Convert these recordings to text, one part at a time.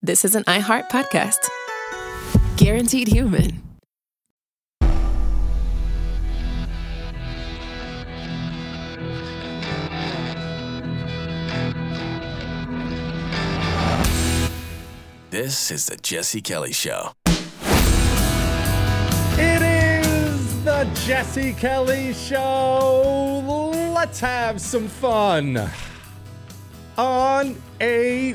This is an iHeart podcast. Guaranteed Human. This is the Jesse Kelly Show. It is the Jesse Kelly Show. Let's have some fun on a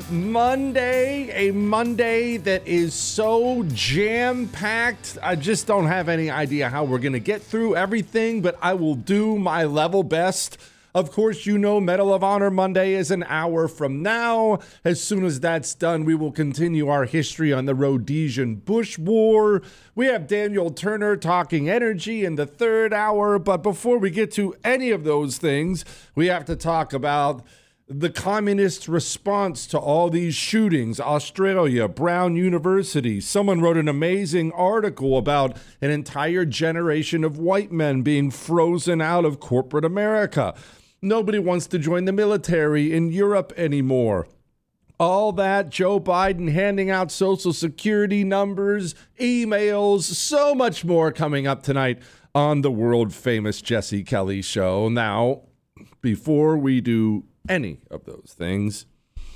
Monday that is so jam-packed. I just don't have any idea how we're going to get through everything, but I will do my level best. Of course, you know Medal of Honor Monday is an hour from now. As soon as that's done, we will continue our history on the Rhodesian Bush War. We have Daniel Turner talking energy in the third hour. But before we get to any of those things, we have to talk about the communist response to all these shootings. Australia, Brown University. Someone wrote an amazing article about an entire generation of white men being frozen out of corporate America. Nobody wants to join the military in Europe anymore. All that, Joe Biden handing out Social Security numbers, emails, so much more coming up tonight on the world famous Jesse Kelly Show. Now, before we do any of those things,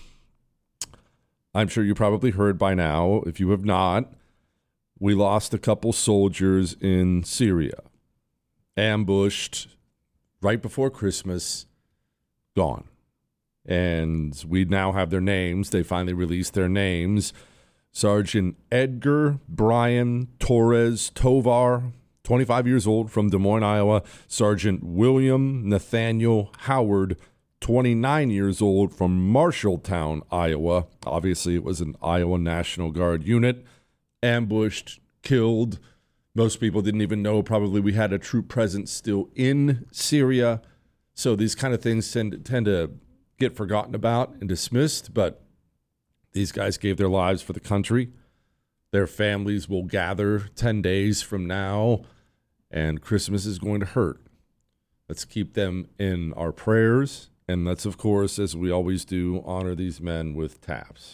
I'm sure you probably heard by now. If you have not, we lost a couple soldiers in Syria, ambushed right before Christmas, gone. And we now have their names. They finally released their names. Sergeant Edgar Brian Torres Tovar, 25 years old, from Des Moines, Iowa. Sergeant William Nathaniel Howard, 29 years old, from Marshalltown, Iowa. Obviously, it was an Iowa National Guard unit. Ambushed, killed. Most people didn't even know probably we had a troop presence still in Syria. So these kind of things tend to get forgotten about and dismissed. But these guys gave their lives for the country. Their families will gather 10 days from now, and Christmas is going to hurt. Let's keep them in our prayers. And let's, of course, as we always do, honor these men with taps.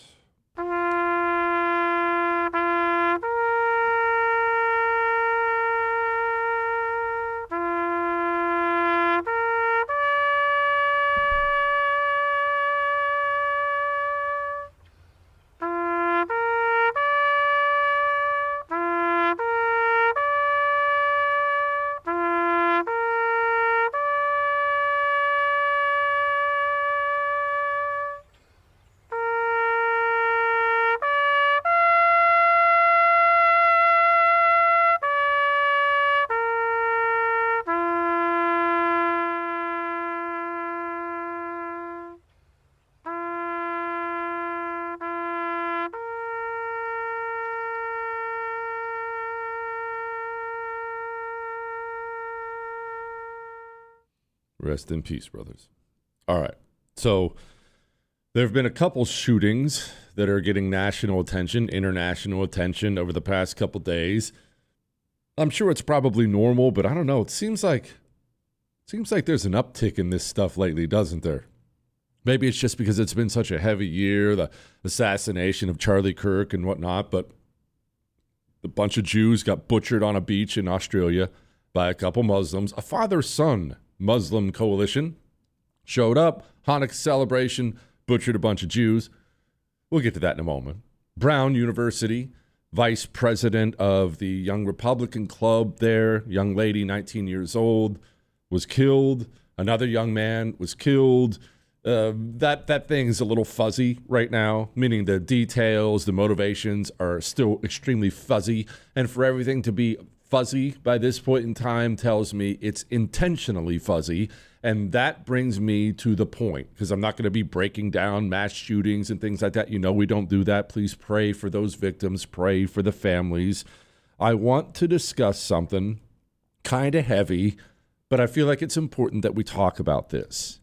Rest in peace, brothers. All right. So there have been a couple shootings that are getting national attention, international attention over the past couple days. I'm sure it's probably normal, but I don't know. It seems like there's an uptick in this stuff lately, doesn't there? Maybe it's just because it's been such a heavy year, the assassination of Charlie Kirk and whatnot, but a bunch of Jews got butchered on a beach in Australia by a couple Muslims. A father-son Muslim coalition showed up, Hanukkah celebration, butchered a bunch of Jews. We'll get to that in a moment. Brown University, vice president of the Young Republican Club there, young lady, 19 years old, was killed. Another young man was killed. That thing's a little fuzzy right now, meaning the details, the motivations are still extremely fuzzy. And for everything to be fuzzy by this point in time tells me it's intentionally fuzzy. And that brings me to the point, because I'm not going to be breaking down mass shootings and things like that. You know, we don't do that. Please pray for those victims. Pray for the families. I want to discuss something kind of heavy, but I feel like it's important that we talk about this.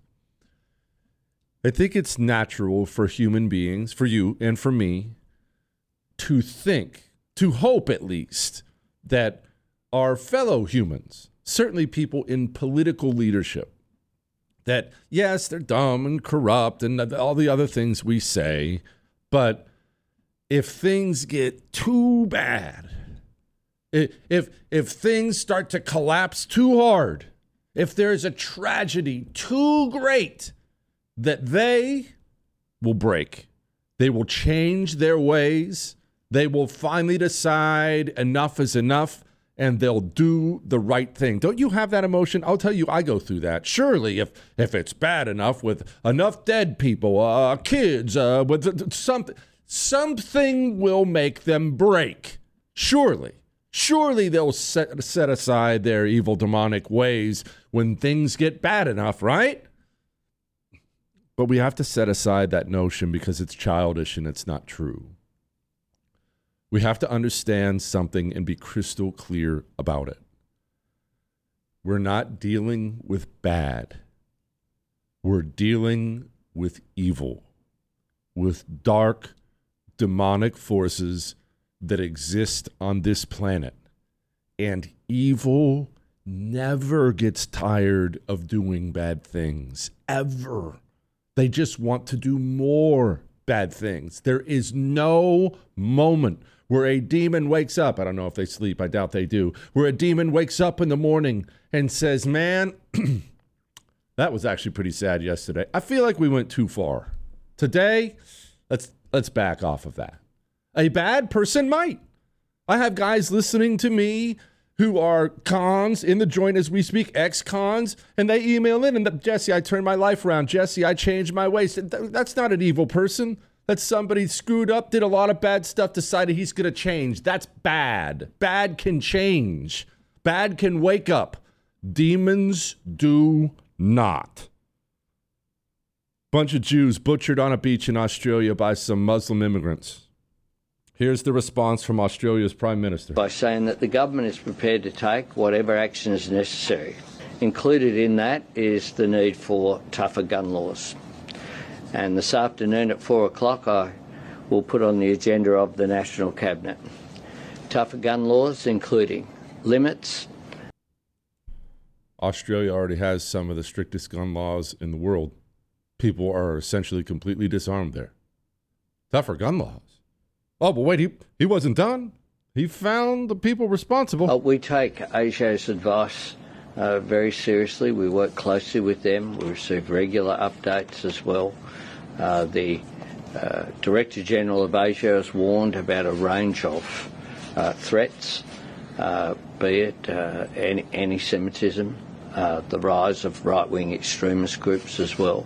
I think it's natural for human beings, for you and for me, to think, to hope at least, that our fellow humans, certainly people in political leadership, that, yes, they're dumb and corrupt and all the other things we say, but if things get too bad, if things start to collapse too hard, if there's a tragedy too great, that they will break. They will change their ways. They will finally decide enough is enough, and they'll do the right thing. Don't you have that emotion? I'll tell you, I go through that. Surely, if it's bad enough with enough dead people, kids, with something will make them break. Surely they'll set aside their evil demonic ways when things get bad enough, right? But we have to set aside that notion because it's childish and it's not true. We have to understand something and be crystal clear about it. We're not dealing with bad. We're dealing with evil, with dark, demonic forces that exist on this planet. And evil never gets tired of doing bad things, ever. They just want to do more bad things. There is no moment where a demon wakes up. I don't know if they sleep. I doubt they do. Where a demon wakes up in the morning and says, man, that was actually pretty sad yesterday. I feel like we went too far. Today, let's back off of that. A bad person might. I have guys listening to me who are cons in the joint as we speak, ex-cons, and they email in and, Jesse, I turned my life around. Jesse, I changed my ways. That's not an evil person. That's somebody screwed up, did a lot of bad stuff, decided he's going to change. That's bad. Bad can change. Bad can wake up. Demons do not. Bunch of Jews butchered on a beach in Australia by some Muslim immigrants. Here's the response from Australia's Prime Minister. By saying that the government is prepared to take whatever action is necessary. Included in that is the need for tougher gun laws. And this afternoon at 4 o'clock, I will put on the agenda of the National Cabinet tougher gun laws, including limits. Australia already has some of the strictest gun laws in the world. People are essentially completely disarmed there. Tougher gun laws. Oh, but wait, he wasn't done. He found the people responsible. We take ASIO's advice very seriously. We work closely with them. We receive regular updates as well. The Director General of ASIO has warned about a range of threats, be it anti-Semitism, the rise of right-wing extremist groups as well.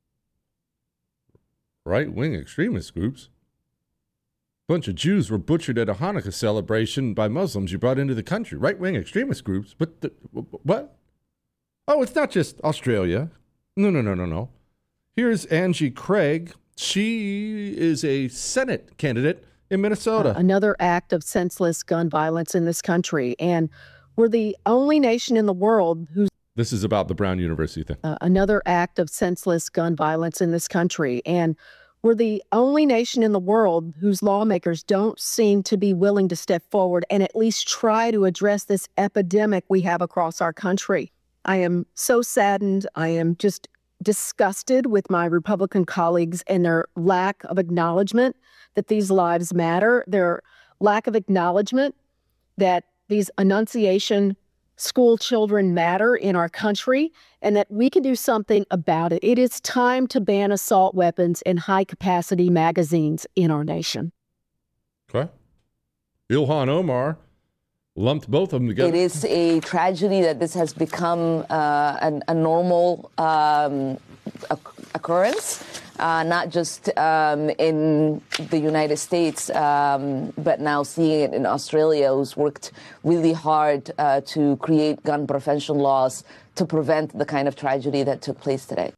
Right-wing extremist groups? Bunch of Jews were butchered at a Hanukkah celebration by Muslims you brought into the country. Right-wing extremist groups? What? Oh, it's not just Australia. No. Here's Angie Craig. She is a Senate candidate in Minnesota. Another act of senseless gun violence in this country. And we're the only nation in the world who's... This is about the Brown University thing. Another act of senseless gun violence in this country. And we're the only nation in the world whose lawmakers don't seem to be willing to step forward and at least try to address this epidemic we have across our country. I am so saddened. I am just disgusted with my Republican colleagues and their lack of acknowledgement that these lives matter, their lack of acknowledgement that these Annunciation school children matter in our country, and that we can do something about it. It is time to ban assault weapons and high-capacity magazines in our nation. Okay. Ilhan Omar lumped both of them together. It is a tragedy that this has become a normal occurrence, not just in the United States, but now seeing it in Australia, who's worked really hard to create gun prevention laws to prevent the kind of tragedy that took place today.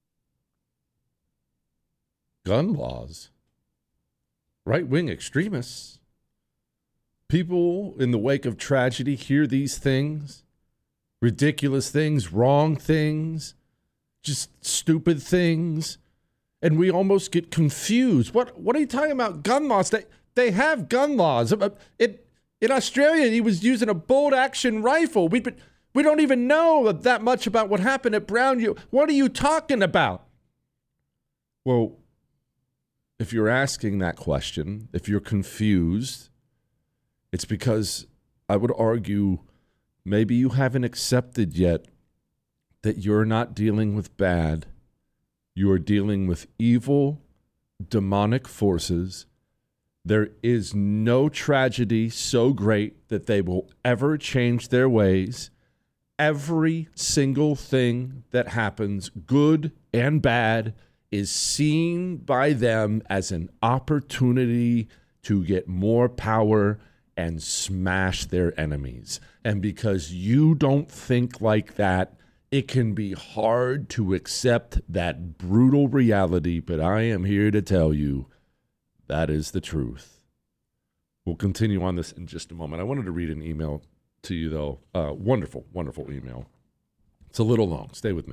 Gun laws? Right-wing extremists? People in the wake of tragedy hear these things, ridiculous things, wrong things, just stupid things, and we almost get confused. What are you talking about? Gun laws? They have gun laws. In Australia, he was using a bolt-action rifle. We don't even know that much about what happened at Brown U. What are you talking about? Well, if you're asking that question, if you're confused, it's because I would argue maybe you haven't accepted yet that you're not dealing with bad. You are dealing with evil, demonic forces. There is no tragedy so great that they will ever change their ways. Every single thing that happens, good and bad, is seen by them as an opportunity to get more power and smash their enemies. And because you don't think like that, it can be hard to accept that brutal reality, but I am here to tell you that is the truth. We'll continue on this in just a moment. I wanted to read an email to you, though. Wonderful, wonderful email. It's a little long. Stay with me.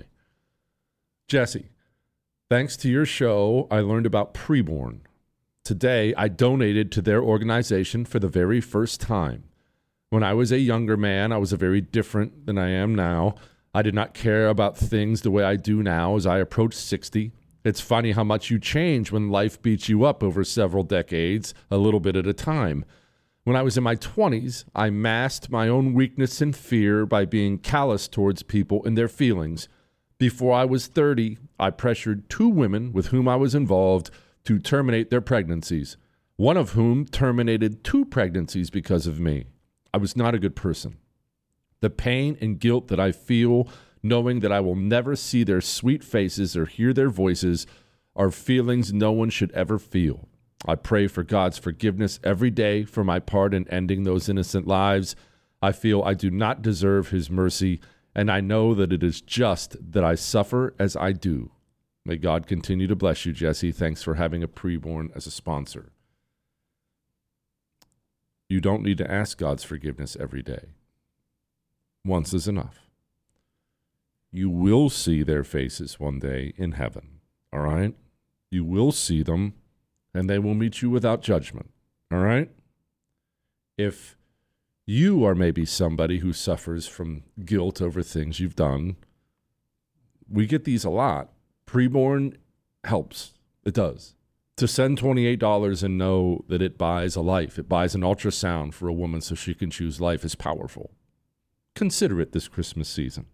Jesse, thanks to your show, I learned about Preborn. Today, I donated to their organization for the very first time. When I was a younger man, I was very different than I am now. I did not care about things the way I do now as I approach 60. It's funny how much you change when life beats you up over several decades, a little bit at a time. When I was in my 20s, I masked my own weakness and fear by being callous towards people and their feelings. Before I was 30, I pressured 2 women with whom I was involved to terminate their pregnancies, one of whom terminated 2 pregnancies because of me. I was not a good person. The pain and guilt that I feel knowing that I will never see their sweet faces or hear their voices are feelings no one should ever feel. I pray for God's forgiveness every day for my part in ending those innocent lives. I feel I do not deserve his mercy, and I know that it is just that I suffer as I do. May God continue to bless you, Jesse. Thanks for having a Preborn as a sponsor. You don't need to ask God's forgiveness every day. Once is enough. You will see their faces one day in heaven, all right? You will see them, and they will meet you without judgment, all right? If you are maybe somebody who suffers from guilt over things you've done, we get these a lot. Preborn helps. It does. To send $28 and know that it buys a life, it buys an ultrasound for a woman so she can choose life, is powerful. Consider it this Christmas season.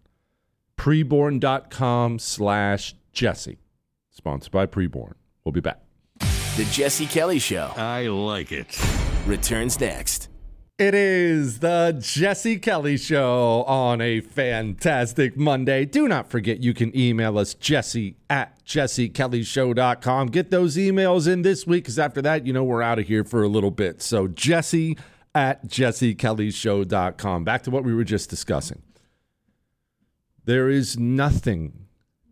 Preborn.com/Jesse. Sponsored by Preborn. We'll be back. The Jesse Kelly Show I like it. returns next. It is the Jesse Kelly Show on a fantastic Monday. Do not forget you can email us, jesse@jessekellyshow.com. Get those emails in this week, because after that, we're out of here for a little bit. So jesse@jessekellyshow.com. Back to what we were just discussing. There is nothing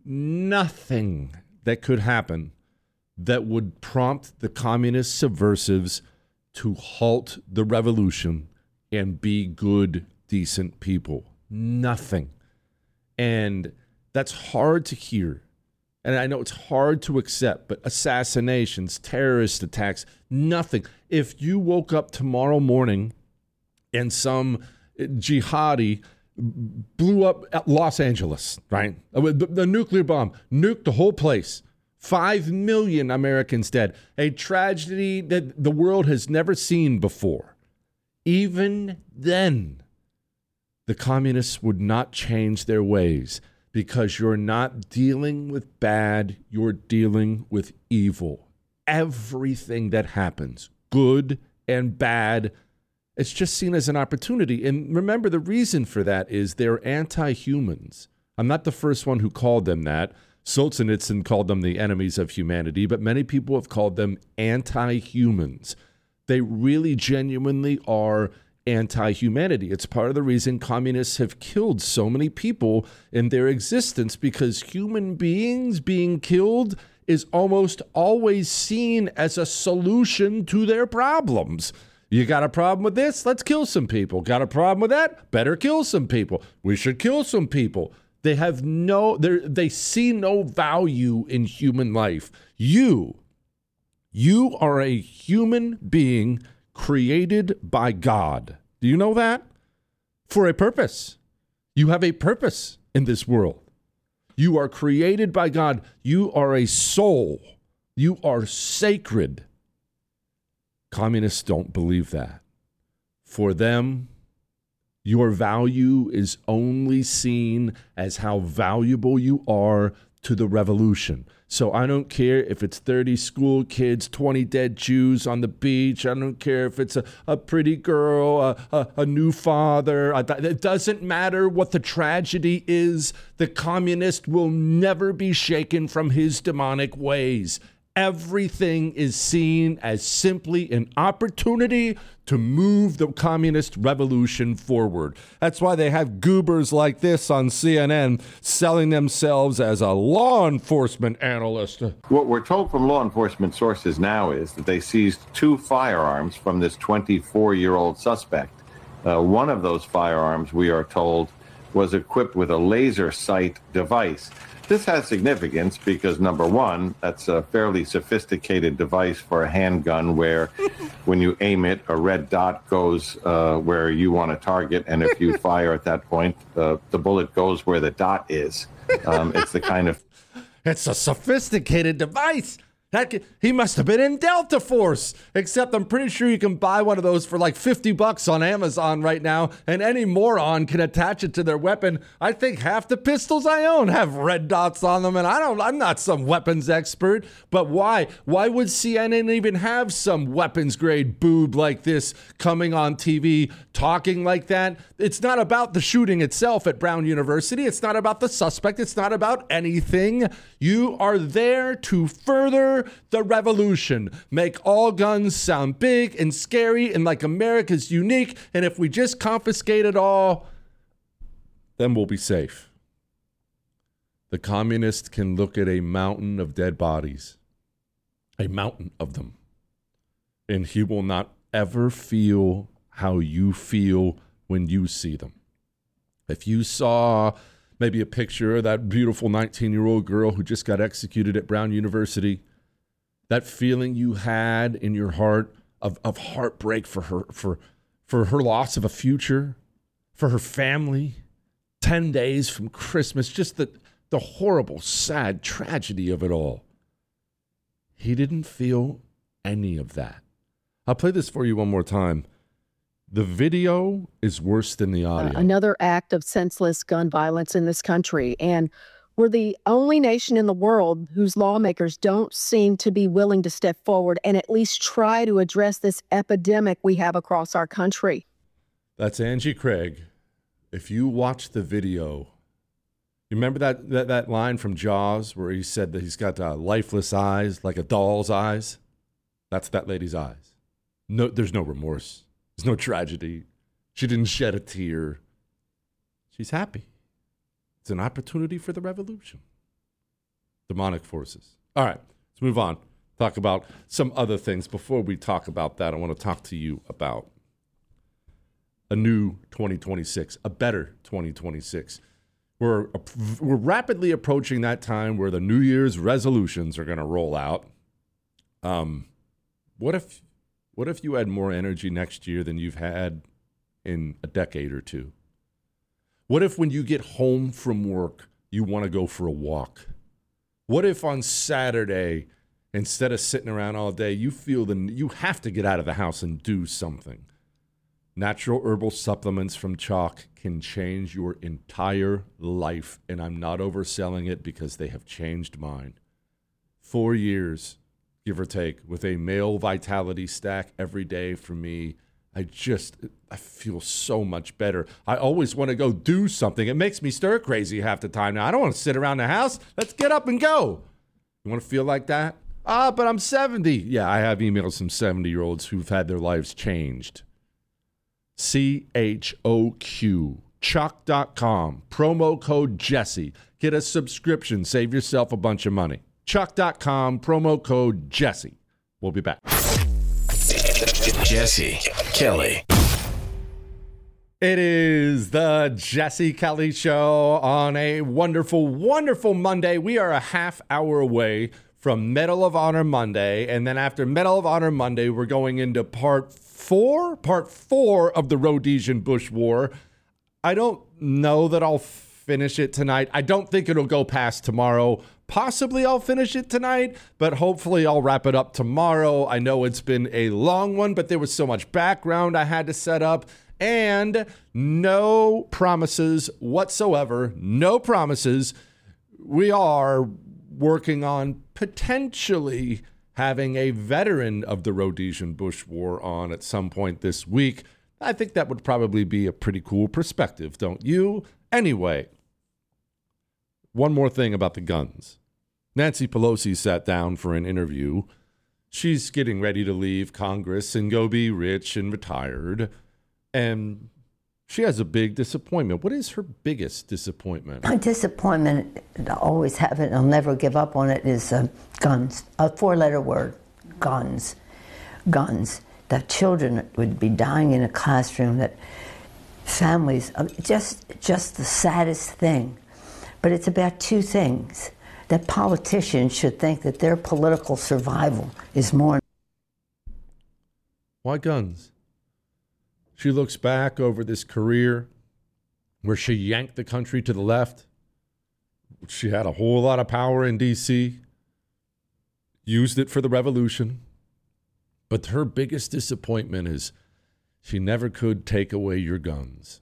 that could happen that would prompt the communist subversives to halt the revolution and be good, decent people. Nothing. And that's hard to hear. And I know it's hard to accept, but assassinations, terrorist attacks, nothing. If you woke up tomorrow morning and some jihadi blew up Los Angeles, right? The nuclear bomb nuked the whole place. 5 million Americans dead. A tragedy that the world has never seen before. Even then, the communists would not change their ways, because you're not dealing with bad, you're dealing with evil. Everything that happens, good and bad, it's just seen as an opportunity. And remember, the reason for that is they're anti-humans. I'm not the first one who called them that. Solzhenitsyn called them the enemies of humanity, but many people have called them anti-humans. They really genuinely are anti-humanity. It's part of the reason communists have killed so many people in their existence, because human beings being killed is almost always seen as a solution to their problems. You got a problem with this? Let's kill some people. Got a problem with that? Better kill some people. We should kill some people. They have they see no value in human life. You are a human being created by God. Do you know that? For a purpose. You have a purpose in this world. You are created by God. You are a soul You are sacred. Communists don't believe that. For them, your value is only seen as how valuable you are to the revolution. So I don't care if it's 30 school kids, 20 dead Jews on the beach. I don't care if it's a pretty girl, a new father. It doesn't matter what the tragedy is. The communist will never be shaken from his demonic ways. Everything is seen as simply an opportunity to move the communist revolution forward. That's why they have goobers like this on CNN selling themselves as a law enforcement analyst. What we're told from law enforcement sources now is that they seized 2 firearms from this 24-year-old suspect. One of those firearms, we are told, was equipped with a laser sight device. This has significance because, number one, that's a fairly sophisticated device for a handgun where when you aim it, a red dot goes where you want to target. And if you fire at that point, the bullet goes where the dot is. It's the kind of... It's a sophisticated device. He must have been in Delta Force, except I'm pretty sure you can buy one of those for like $50 on Amazon right now, and any moron can attach it to their weapon. I think half the pistols I own have red dots on them, and I'm not some weapons expert, but why? Why would CNN even have some weapons grade boob like this coming on TV, talking like that? It's not about the shooting itself at Brown University. It's not about the suspect. It's not about anything. You are there to further the revolution, make all guns sound big and scary and like America's unique, and if we just confiscate it all, then we'll be safe. The communist can look at a mountain of dead bodies, a mountain of them, and he will not ever feel how you feel when you see them. If you saw maybe a picture of that beautiful 19-year-old girl who just got executed at Brown University, that feeling you had in your heart of heartbreak for her loss of a future, for her family, 10 days from Christmas, just the horrible, sad tragedy of it all. He didn't feel any of that. I'll play this for you one more time. The video is worse than the audio. Another act of senseless gun violence in this country. And we're the only nation in the world whose lawmakers don't seem to be willing to step forward and at least try to address this epidemic we have across our country. That's Angie Craig. If you watch the video, you remember that line from Jaws where he said that he's got lifeless eyes, like a doll's eyes? That's that lady's eyes. No, there's no remorse. There's no tragedy. She didn't shed a tear. She's happy. It's an opportunity for the revolution. Demonic forces. All right, let's move on. Talk about some other things. Before we talk about that, I want to talk to you about a new 2026, a better 2026. We're rapidly approaching that time where the New Year's resolutions are going to roll out. What if you had more energy next year than you've had in a decade or two? What if when you get home from work, you want to go for a walk? What if on Saturday, instead of sitting around all day, you feel you have to get out of the house and do something? Natural herbal supplements from Chalk can change your entire life, and I'm not overselling it because they have changed mine. 4 years, give or take, with a male vitality stack every day for me. I feel so much better. I always want to go do something. It makes me stir crazy half the time now. I don't want to sit around the house. Let's get up and go. You want to feel like that? But I'm 70. Yeah, I have emails from 70-year-olds who've had their lives changed. CHOQ, Chalk.com, promo code Jesse. Get a subscription. Save yourself a bunch of money. Chalk.com, promo code Jesse. We'll be back. Jesse Kelly. It is the Jesse Kelly Show on a wonderful, wonderful Monday. We are a half hour away from Medal of Honor Monday. And then after Medal of Honor Monday, we're going into part four of the Rhodesian Bush War. I don't know that I'll finish it tonight. I don't think it'll go past tomorrow. Possibly I'll finish it tonight, but hopefully I'll wrap it up tomorrow. I know it's been a long one, but there was so much background I had to set up, and no promises whatsoever. No promises. We are working on potentially having a veteran of the Rhodesian Bush War on at some point this week. I think that would probably be a pretty cool perspective, don't you? Anyway, one more thing about the guns. Nancy Pelosi sat down for an interview. She's getting ready to leave Congress and go be rich and retired. And she has a big disappointment. What is her biggest disappointment? My disappointment, I always have it, and I'll never give up on it, is guns. A four-letter word, guns. Guns. That children would be dying in a classroom, that families, just the saddest thing. But it's about two things. That politicians should think that their political survival is more. Why guns? She looks back over this career where she yanked the country to the left. She had a whole lot of power in D.C., used it for the revolution. But her biggest disappointment is she never could take away your guns.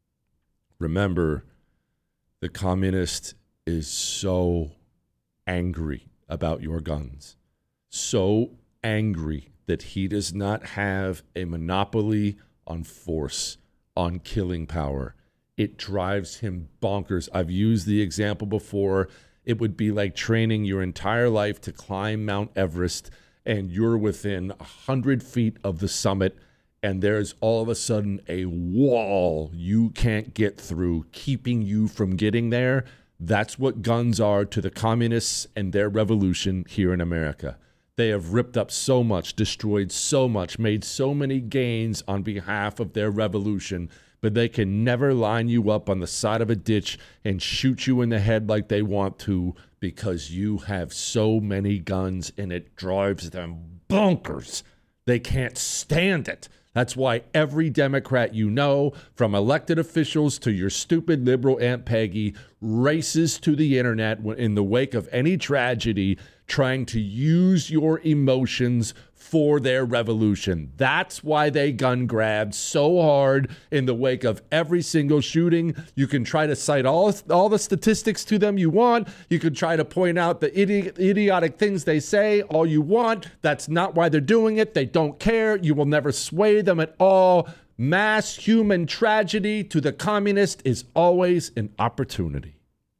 Remember, the communist is so angry about your guns. So angry that he does not have a monopoly on force, on killing power. It drives him bonkers. I've used the example before. It would be like training your entire life to climb Mount Everest, and you're within 100 feet of the summit, and there's all of a sudden a wall you can't get through, keeping you from getting there. That's what guns are to the communists and their revolution here in America. They have ripped up so much, destroyed so much, made so many gains on behalf of their revolution, but they can never line you up on the side of a ditch and shoot you in the head like they want to, because you have so many guns, and it drives them bonkers. They can't stand it. That's why every Democrat you know, from elected officials to your stupid liberal Aunt Peggy, races to the internet in the wake of any tragedy, trying to use your emotions for their revolution. That's why they gun grab so hard in the wake of every single shooting. You can try to cite all the statistics to them you want. You can try to point out the idiotic things they say all you want. That's not why they're doing it. They don't care. You will never sway them at all. Mass human tragedy to the communist is always an opportunity.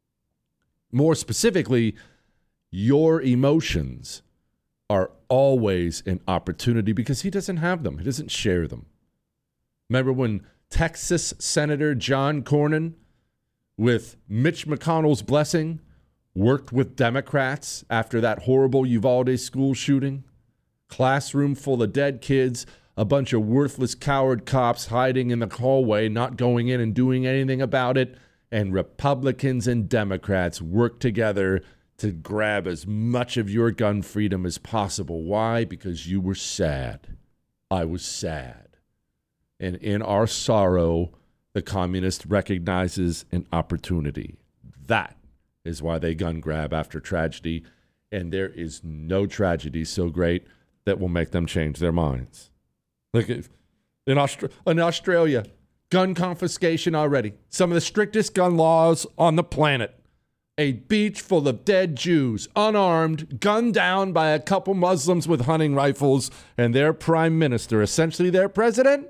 More specifically, your emotions are always an opportunity, because he doesn't have them. He doesn't share them. Remember when Texas Senator John Cornyn, with Mitch McConnell's blessing, worked with Democrats after that horrible Uvalde school shooting? Classroom full of dead kids, a bunch of worthless coward cops hiding in the hallway, not going in and doing anything about it, and Republicans and Democrats worked together to grab as much of your gun freedom as possible. Why? Because you were sad. I was sad. And in our sorrow, the communist recognizes an opportunity. That is why they gun grab after tragedy. And there is no tragedy so great that will make them change their minds. Look, in Australia, gun confiscation already. Some of the strictest gun laws on the planet. A beach full of dead Jews, unarmed, gunned down by a couple Muslims with hunting rifles, and their prime minister, essentially their president,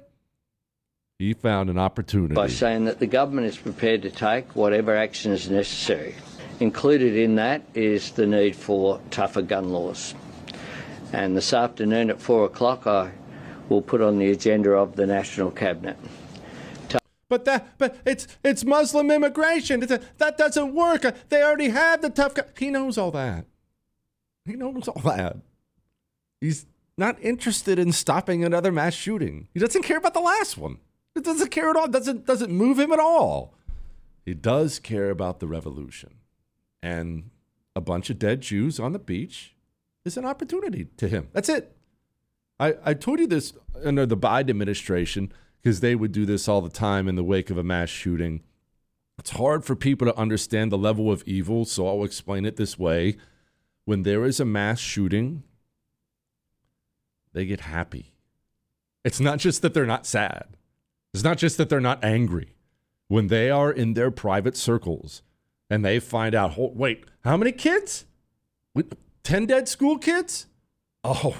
he found an opportunity. By saying that the government is prepared to take whatever action is necessary. Included in that is the need for tougher gun laws. And this afternoon at 4 o'clock, I will put on the agenda of the National Cabinet. But it's Muslim immigration. That doesn't work. They already have the tough guy. He knows all that. He knows all that. He's not interested in stopping another mass shooting. He doesn't care about the last one. He doesn't care at all. Doesn't move him at all. He does care about the revolution. And a bunch of dead Jews on the beach is an opportunity to him. That's it. I told you this under the Biden administration, because they would do this all the time in the wake of a mass shooting. It's hard for people to understand the level of evil, so I'll explain it this way. When there is a mass shooting, they get happy. It's not just that they're not sad. It's not just that they're not angry. When they are in their private circles and they find out, wait, how many kids? 10 dead school kids? Oh,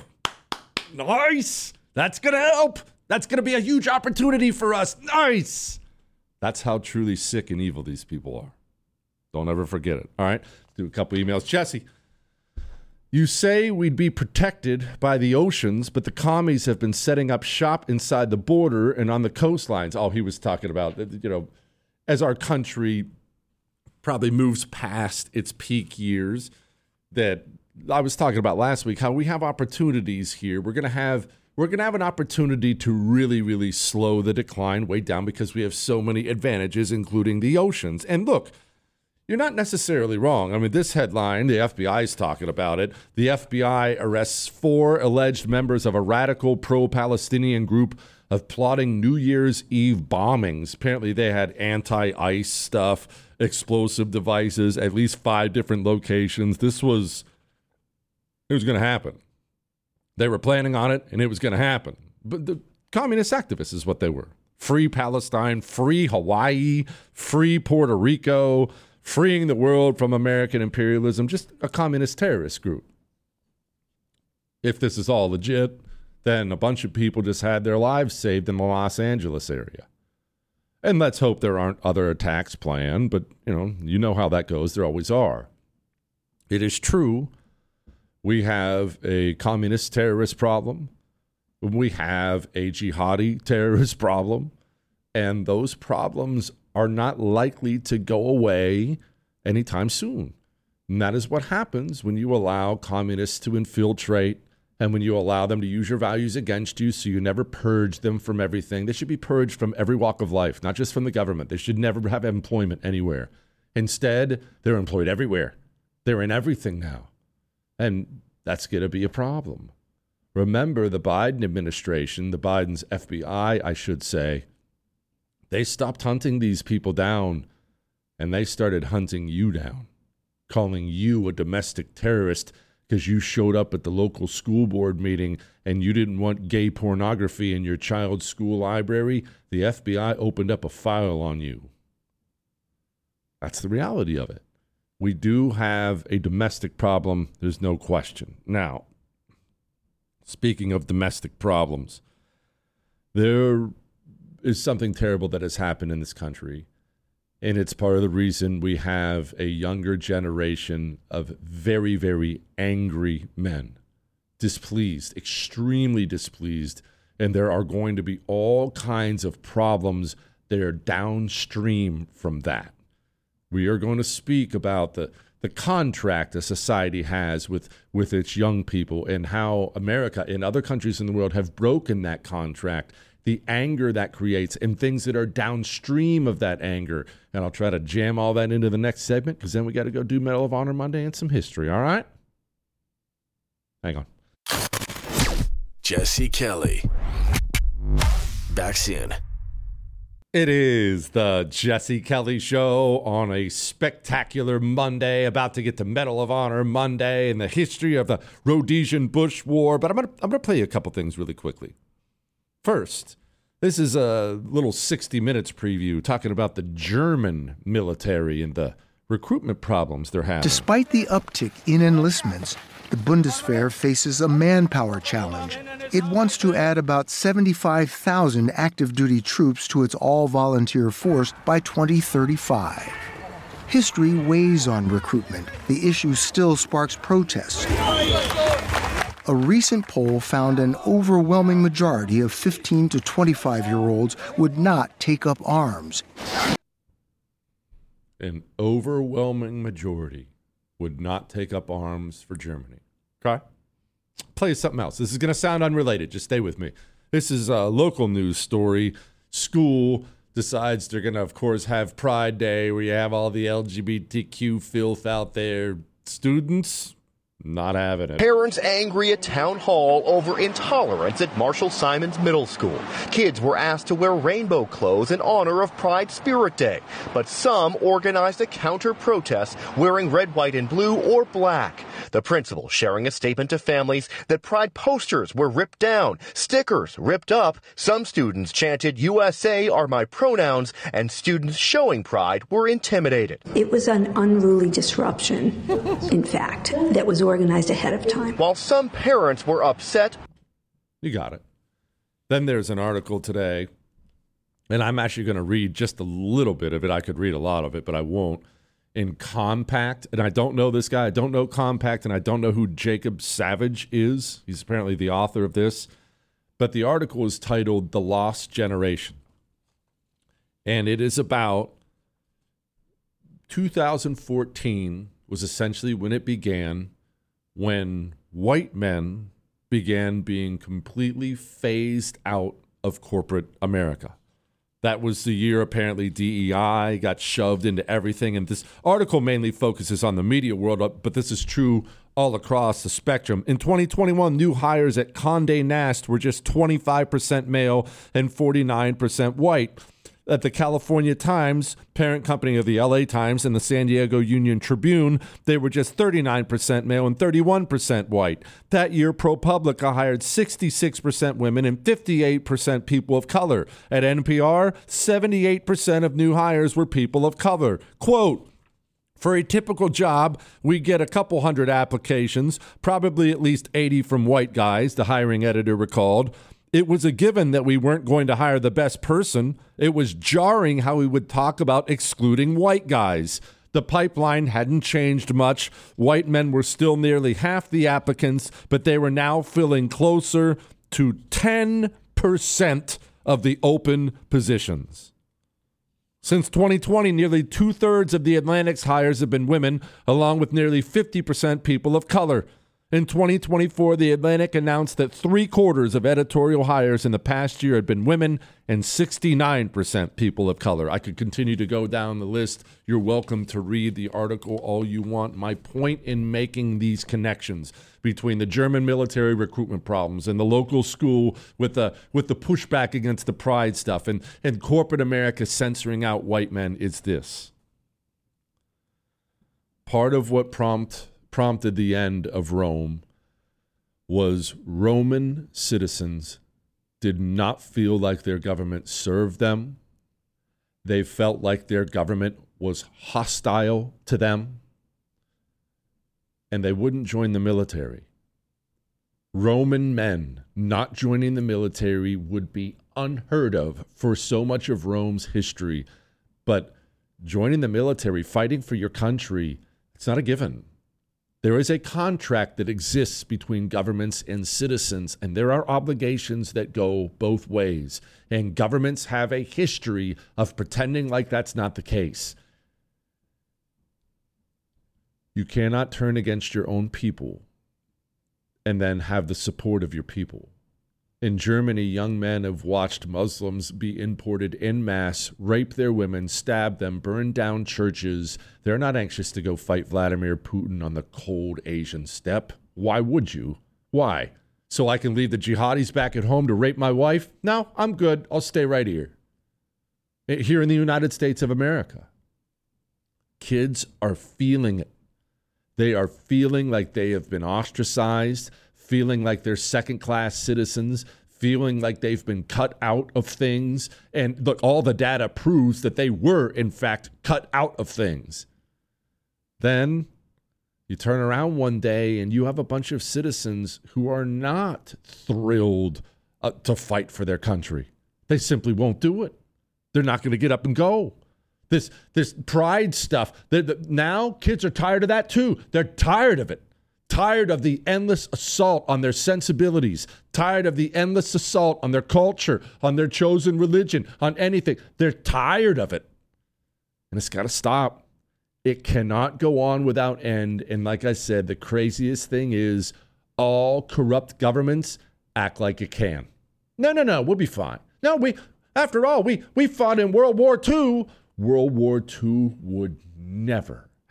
nice. That's going to help. That's going to be a huge opportunity for us. Nice. That's how truly sick and evil these people are. Don't ever forget it. All right, let's do a couple emails. Jesse, you say we'd be protected by the oceans, but the commies have been setting up shop inside the border and on the coastlines. Oh, he was talking about, as our country probably moves past its peak years that I was talking about last week, how we have opportunities here. We're going to have an opportunity to really, really slow the decline way down because we have so many advantages, including the oceans. And look, you're not necessarily wrong. I mean, this headline, the FBI is talking about it. The FBI arrests 4 alleged members of a radical pro-Palestinian group of plotting New Year's Eve bombings. Apparently, they had anti-ICE stuff, explosive devices, at least 5 different locations. It was going to happen. They were planning on it, and it was going to happen. But the communist activists is what they were. Free Palestine, free Hawaii, free Puerto Rico, freeing the world from American imperialism, just a communist terrorist group. If this is all legit, then a bunch of people just had their lives saved in the Los Angeles area. And let's hope there aren't other attacks planned, but you know how that goes. There always are. It is true. We have a communist terrorist problem. We have a jihadi terrorist problem. And those problems are not likely to go away anytime soon. And that is what happens when you allow communists to infiltrate and when you allow them to use your values against you, so you never purge them from everything. They should be purged from every walk of life, not just from the government. They should never have employment anywhere. Instead, they're employed everywhere. They're in everything now. And that's going to be a problem. Remember, the Biden administration, the Biden's FBI, I should say, they stopped hunting these people down and they started hunting you down, calling you a domestic terrorist because you showed up at the local school board meeting and you didn't want gay pornography in your child's school library. The FBI opened up a file on you. That's the reality of it. We do have a domestic problem. There's no question. Now, speaking of domestic problems, there is something terrible that has happened in this country. And it's part of the reason we have a younger generation of very, very angry men. Displeased, extremely displeased. And there are going to be all kinds of problems that are downstream from that. We are going to speak about the contract a society has with its young people and how America and other countries in the world have broken that contract, the anger that creates, and things that are downstream of that anger. And I'll try to jam all that into the next segment because then we got to go do Medal of Honor Monday and some history, all right? Hang on. Jesse Kelly. Back soon. It is the Jesse Kelly Show on a spectacular Monday, about to get to Medal of Honor Monday and the history of the Rhodesian Bush War. But I'm gonna play you a couple things really quickly. First, this is a little 60 Minutes preview talking about the German military and the recruitment problems they're having. Despite the uptick in enlistments, the Bundeswehr faces a manpower challenge. It wants to add about 75,000 active-duty troops to its all-volunteer force by 2035. History weighs on recruitment. The issue still sparks protests. A recent poll found an overwhelming majority of 15 to 25-year-olds would not take up arms. An overwhelming majority would not take up arms for Germany. Okay? Play you something else. This is going to sound unrelated. Just stay with me. This is a local news story. School decides they're going to, of course, have Pride Day where you have all the LGBTQ filth out there. Students, Not having it. Parents angry at town hall over intolerance at Marshall Simons Middle School. Kids were asked to wear rainbow clothes in honor of Pride Spirit Day, but some organized a counter-protest wearing red, white, and blue or black. The principal sharing a statement to families that Pride posters were ripped down, stickers ripped up. Some students chanted "USA are my pronouns," and students showing Pride were intimidated. It was an unruly disruption, in fact, that was organized ahead of time. While some parents were upset. You got it. Then there's an article today, and I'm actually going to read just a little bit of it. I could read a lot of it, but I won't. In Compact, and I don't know this guy. I don't know Compact, and I don't know who Jacob Savage is. He's apparently the author of this. But the article is titled "The Lost Generation." And it is about 2014 was essentially when it began, when white men began being completely phased out of corporate America. That was the year, apparently, DEI got shoved into everything. And this article mainly focuses on the media world, but this is true all across the spectrum. In 2021, new hires at Condé Nast were just 25% male and 49% white. At the California Times, parent company of the LA Times and the San Diego Union Tribune, they were just 39% male and 31% white. That year, ProPublica hired 66% women and 58% people of color. At NPR, 78% of new hires were people of color. Quote, "For a typical job, we get a couple hundred applications, probably at least 80 from white guys," the hiring editor recalled. "It was a given that we weren't going to hire the best person. It was jarring how we would talk about excluding white guys. The pipeline hadn't changed much. White men were still nearly half the applicants, but they were now filling closer to 10% of the open positions." Since 2020, nearly 2/3 of the Atlantic's hires have been women, along with nearly 50% people of color. In 2024, The Atlantic announced that 3/4 of editorial hires in the past year had been women and 69% people of color. I could continue to go down the list. You're welcome to read the article all you want. My point in making these connections between the German military recruitment problems and the local school with the pushback against the pride stuff and corporate America censoring out white men is this. Part of what prompted the end of Rome was Roman citizens did not feel like their government served them. They felt like their government was hostile to them, and they wouldn't join the military. Roman men not joining the military would be unheard of for so much of Rome's history, but joining the military, fighting for your country, it's not a given. There is a contract that exists between governments and citizens, and there are obligations that go both ways. And governments have a history of pretending like that's not the case. You cannot turn against your own people and then have the support of your people. In Germany, young men have watched Muslims be imported en masse, rape their women, stab them, burn down churches. They're not anxious to go fight Vladimir Putin on the cold Asian steppe. Why would you? Why? So I can leave the jihadis back at home to rape my wife? No, I'm good. I'll stay right here. Here in the United States of America. Kids are feeling it. They are feeling like they have been ostracized, feeling like they're second-class citizens, feeling like they've been cut out of things. And look, all the data proves that they were, in fact, cut out of things. Then you turn around one day and you have a bunch of citizens who are not thrilled to fight for their country. They simply won't do it. They're not going to get up and go. This pride stuff, now kids are tired of that too. They're tired of it. Tired of the endless assault on their sensibilities, tired of the endless assault on their culture, on their chosen religion, on anything. They're tired of it. And it's got to stop. It cannot go on without end. And like I said, the craziest thing is all corrupt governments act like it can. No, we'll be fine. No, after all, we fought in World War II. World War II would never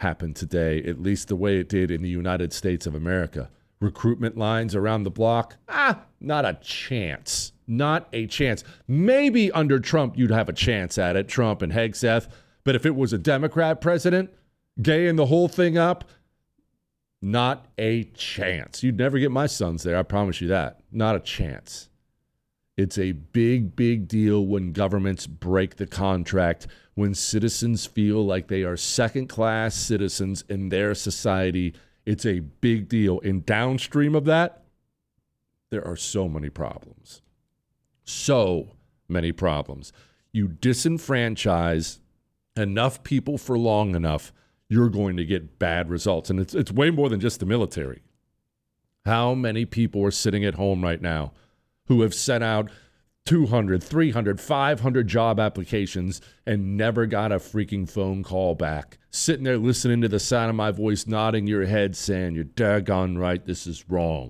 happen today, at least the way it did in the United States of America. Recruitment lines around the block? Not a chance. Not a chance. Maybe under Trump you'd have a chance at it, Trump and Hegseth. But if it was a Democrat president, gaying the whole thing up, not a chance. You'd never get my sons there, I promise you that. Not a chance. It's a big, big deal when governments break the contract, when citizens feel like they are second-class citizens in their society. It's a big deal. And downstream of that, there are so many problems. So many problems. You disenfranchise enough people for long enough, you're going to get bad results. And it's way more than just the military. How many people are sitting at home right now who have sent out 200, 300, 500 job applications and never got a freaking phone call back? Sitting there listening to the sound of my voice, nodding your head, saying, you're daggone right, this is wrong.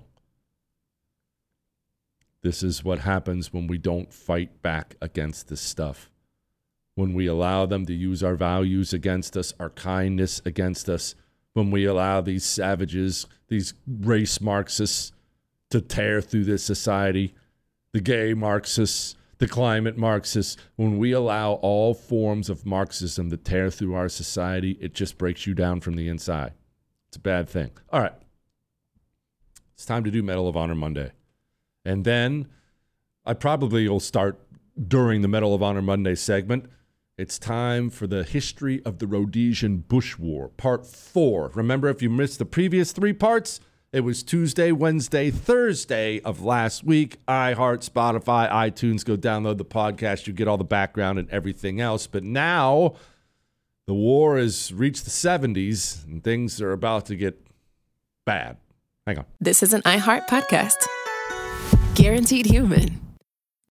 This is what happens when we don't fight back against this stuff. When we allow them to use our values against us, our kindness against us, when we allow these savages, these race Marxists to tear through this society, the gay Marxists, the climate Marxists, when we allow all forms of Marxism to tear through our society, it just breaks you down from the inside. It's a bad thing. All right. It's time to do Medal of Honor Monday. And then I probably will start during the Medal of Honor Monday segment. It's time for the history of the Rhodesian Bush War, part 4. Remember, if you missed the previous 3 parts, it was Tuesday, Wednesday, Thursday of last week. iHeart, Spotify, iTunes, go download the podcast. You get all the background and everything else. But now the war has reached the 70s and things are about to get bad. Hang on. This is an iHeart podcast. Guaranteed Human.